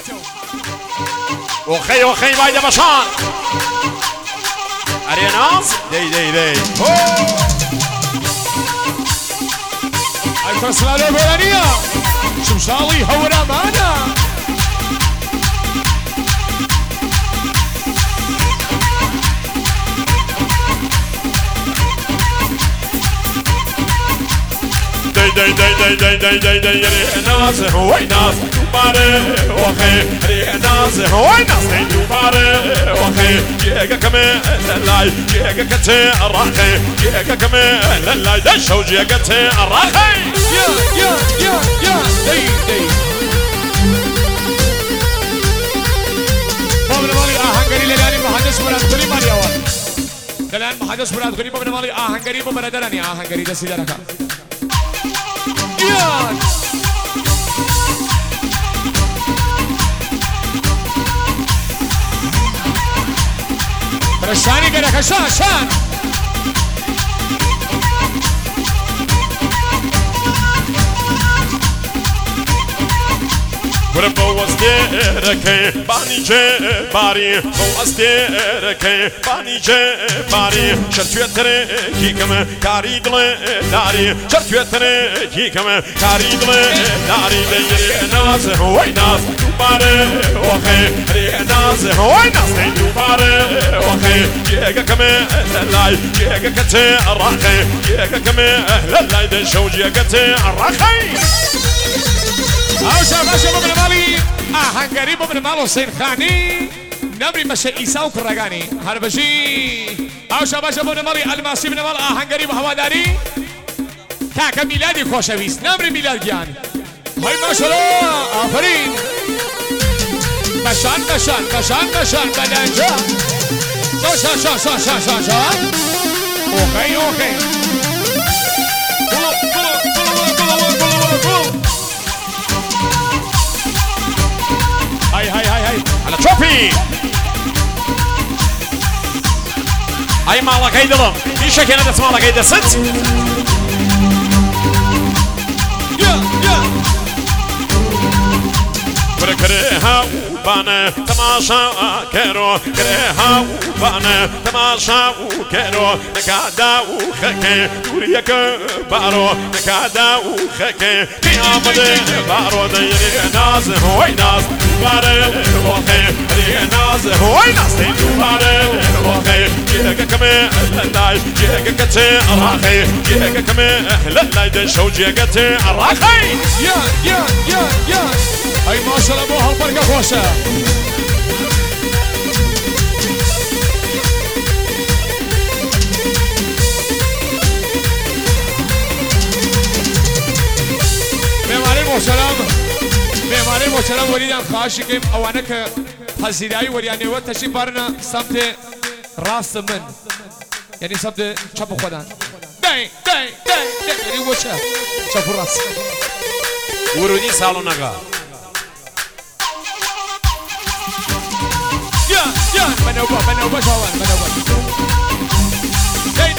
وخي وخي بايدة بشان أريناز دي دي دي أكثر سلالة بولانية شمشاوي هورا معنا داي داي داي داي داي داي داي ناس هو ناس باره وخي ناس هو ناس باره وخي جيك كمان لاي جيك كتي راخي جيك كمان لاي ده شو جيك كتي راخي يا داي داي بابا مالي آهنگری لانی محادث برات کنی مالی آوان دلان محادث برات کنی بابا مالي آهنگری بابا دلانی آهنگری دستی درکا يان برشاني كده كشان شان وربو استيركي باني جباري بو استيركي باني جباري شرتويتري كيكم كاري دل داري شرتويتري كيكم كاري دل داري ديري ناس هو ناس باري وخي ري ناس هو ناس باري وخي جيك كم لاي جيك كتي راخي جيك كم لاي دشو جيك كتي راخي اوشا باشا بابن مالي آهنگری بابن مالو سيرخاني نبري مشا إيساو كرغاني هربشي اوشا باشا بابن مالي الماسي بن مال آهنگری بهواداري كاكا ميلادي خوشويس نبري ميلاد جان هاي ما شاء الله آفرين بشان بشان بشان بشان بلنجا شا شا شا شا شا شا اوكي اوكي هاي على تروفي هاي مالك هاي دلم في شك انا دس مالك هاي دست يا كرهها وبانا تماشا كيرو كرهها وبانا تماشا وكيرو نكادا وخكي دوريك بارو نكادا وخكي قيامة بارو ديري ناس هوي ناس بارو وخي ديري ناس هوي ناس بارو وخي جيك كمي لاي جيك كتي راخي جيك كمي لاي دشو جيك كتي راخي يا هاي ما شاء الله مو هالبركة خوشة معماري محترم وليدان خواهش كيم اوانك حزيراي ولياني وتشي بارنا سمت راس من يعني سمت چپ خودان داي يعني وچه چپ راس ورودي سالون آقا يا بنوبة شوان بنوبة داي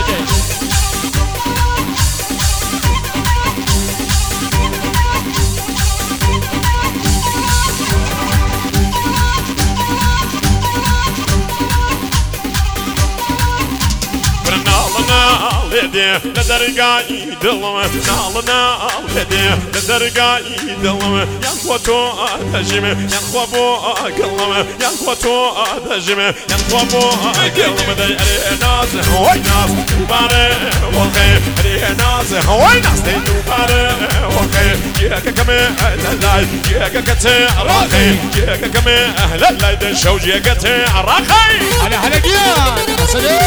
لدي لدرجاي دلم نالنا لدي لدرجاي دلم ينخوتو تجم ينخوبو قلم ينخوتو تجم ينخوبو قلم دي ناس هو ناس باري وخي ناس هو ناس باري وخي جيك كمي لاي جيك كتي راخي جيك كمي لاي دشو جيك كتي راخي على حلقيان صدي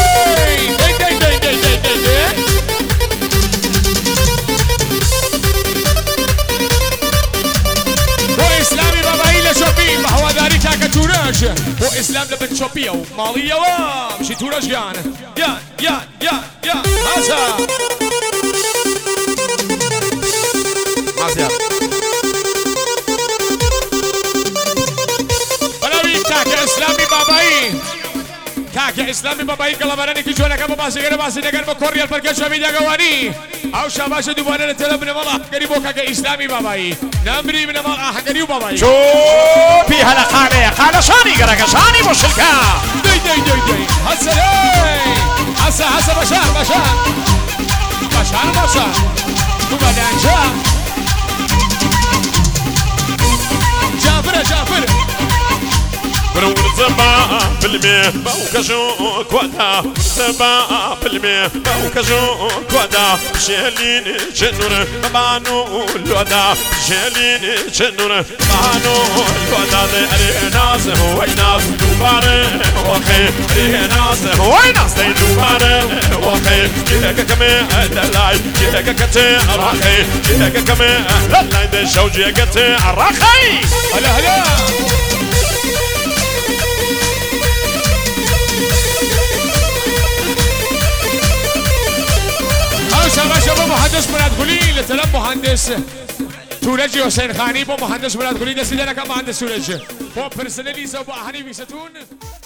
اسلامي بابايل شوبي بهواداري كاكا تورج واسلام لبن شوبي وماليه ومشي تورج يا هذا بلاوي كاكا اسلامي باباي كاكا اسلامي باباي كلامراني كي جونا كابو باسي غير باسي نگر بكوريال بركه شوبي دغواني او شاباش دوباره لطلب من مال قريبو كاك اسلامي باباي نمري من مال قريب باباي شو بي هلا خاله شاني قرقه شاني مشلكا دي هسه بشار دوباره انجا جعفر برون زبا بالمي باوكجو كوادا زبا بالمي باوكجو كوادا شيلين جنور بانو لودا شيلين جنور بانو لودا دي ناس هو ناس دوباره وخي ناس هو ناس دوباره وخي جيك كم دلاي جيك كتي راخي جيك كم دلاي دي شوجي كتي راخي هلا شباب مهندس مراد قولي لطلب مهندس سورج حسین خانی با مهندس مراد قولي دستی جانا کا مهندس سورج با پرسنلی زبا هنی ویستون